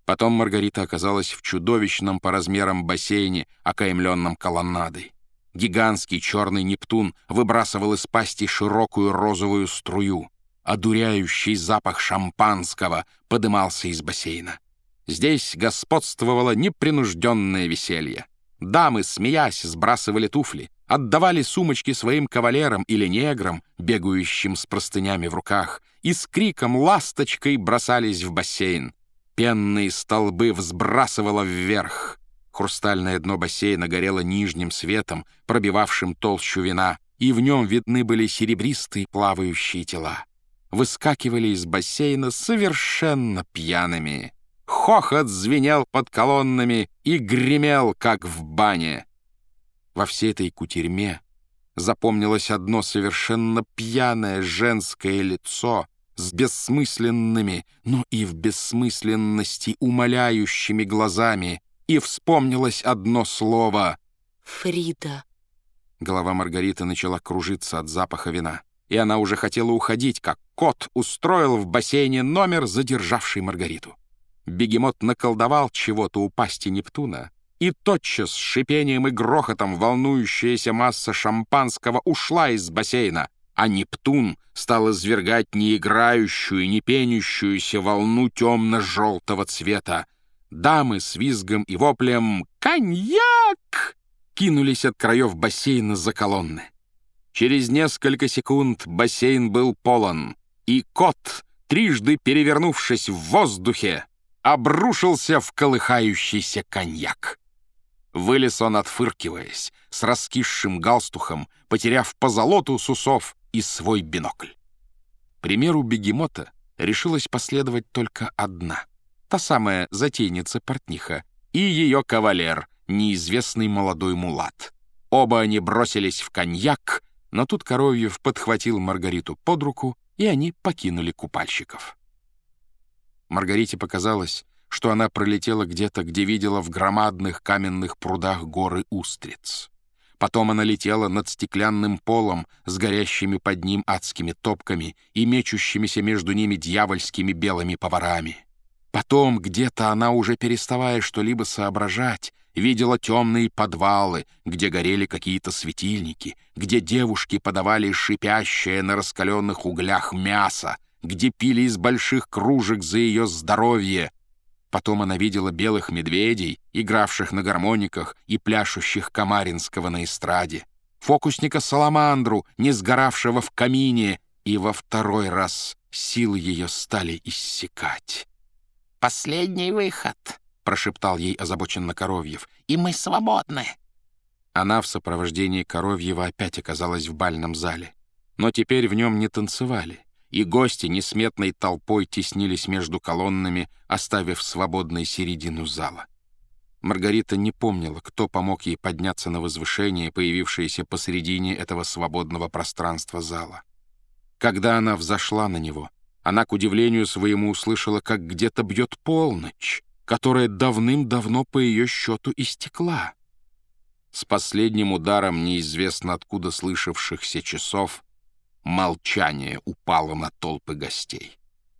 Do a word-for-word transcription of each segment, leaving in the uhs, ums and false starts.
Потом Маргарита оказалась в чудовищном по размерам бассейне, окаймленном колоннадой. Гигантский черный Нептун выбрасывал из пасти широкую розовую струю. Одуряющий запах шампанского подымался из бассейна. Здесь господствовало непринужденное веселье. Дамы, смеясь, сбрасывали туфли, отдавали сумочки своим кавалерам или неграм, бегающим с простынями в руках, и с криком «ласточкой» бросались в бассейн. Пенные столбы взбрасывало вверх. Хрустальное дно бассейна горело нижним светом, пробивавшим толщу вина, и в нем видны были серебристые плавающие тела. Выскакивали из бассейна совершенно пьяными. Хохот звенел под колоннами и гремел, как в бане. Во всей этой кутерьме запомнилось одно совершенно пьяное женское лицо с бессмысленными, но и в бессмысленности умоляющими глазами, и вспомнилось одно слово — «Фрида». Голова Маргариты начала кружиться от запаха вина, и она уже хотела уходить, как кот устроил в бассейне номер, задержавший Маргариту. Бегемот наколдовал чего-то у пасти Нептуна, и тотчас с шипением и грохотом волнующаяся масса шампанского ушла из бассейна, а Нептун стал извергать не играющую, не пенящуюся волну темно-желтого цвета. Дамы с визгом и воплем «Коньяк!» кинулись от краев бассейна за колонны. Через несколько секунд бассейн был полон, и кот, трижды перевернувшись в воздухе, обрушился в колыхающийся коньяк. Вылез он, отфыркиваясь, с раскисшим галстухом, потеряв позолоту с усов и свой бинокль. Примеру бегемота решилась последовать только одна, та самая затейница-портниха, и ее кавалер, неизвестный молодой мулат. Оба они бросились в коньяк, но тут Коровьев подхватил Маргариту под руку, и они покинули купальщиков. Маргарите показалось, что она пролетела где-то, где видела в громадных каменных прудах горы устриц. Потом она летела над стеклянным полом с горящими под ним адскими топками и мечущимися между ними дьявольскими белыми поварами. Потом где-то она, уже переставая что-либо соображать, видела темные подвалы, где горели какие-то светильники, где девушки подавали шипящее на раскаленных углях мясо, где пили из больших кружек за ее здоровье. Потом она видела белых медведей, игравших на гармониках и пляшущих Камаринского на эстраде, фокусника Саламандру, не сгоравшего в камине, и во второй раз силы ее стали иссякать. «Последний выход», — прошептал ей озабоченно Коровьев, — «и мы свободны». Она в сопровождении Коровьева опять оказалась в бальном зале, но теперь в нем не танцевали, и гости несметной толпой теснились между колоннами, оставив свободной середину зала. Маргарита не помнила, кто помог ей подняться на возвышение, появившееся посередине этого свободного пространства зала. Когда она взошла на него, она, к удивлению своему, услышала, как где-то бьет полночь, которая давным-давно по ее счету истекла. С последним ударом неизвестно откуда слышавшихся часов молчание упало на толпы гостей.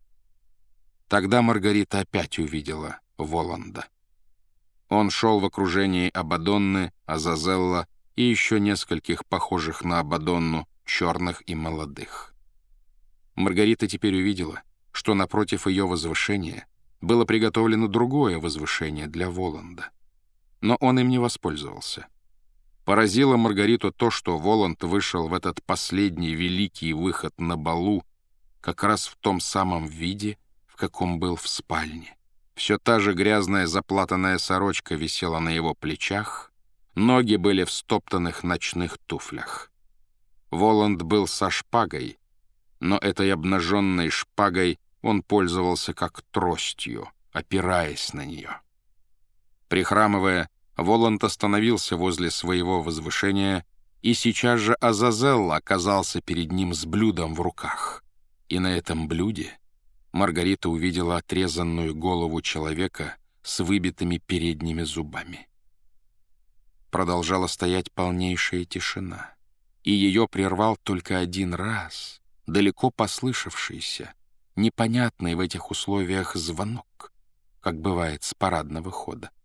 Тогда Маргарита опять увидела Воланда. Он шел в окружении Абадонны, Азазелла и еще нескольких похожих на Абадонну черных и молодых. Маргарита теперь увидела, что напротив ее возвышения было приготовлено другое возвышение для Воланда. Но он им не воспользовался. Поразило Маргариту то, что Воланд вышел в этот последний великий выход на балу как раз в том самом виде, в каком был в спальне. Все та же грязная заплатанная сорочка висела на его плечах, ноги были в стоптанных ночных туфлях. Воланд был со шпагой, но этой обнаженной шпагой он пользовался как тростью, опираясь на нее. Прихрамывая, Воланд остановился возле своего возвышения, и сейчас же Азазелл оказался перед ним с блюдом в руках. И на этом блюде Маргарита увидела отрезанную голову человека с выбитыми передними зубами. Продолжала стоять полнейшая тишина, и ее прервал только один раз далеко послышавшийся, непонятный в этих условиях звонок, как бывает с парадного хода.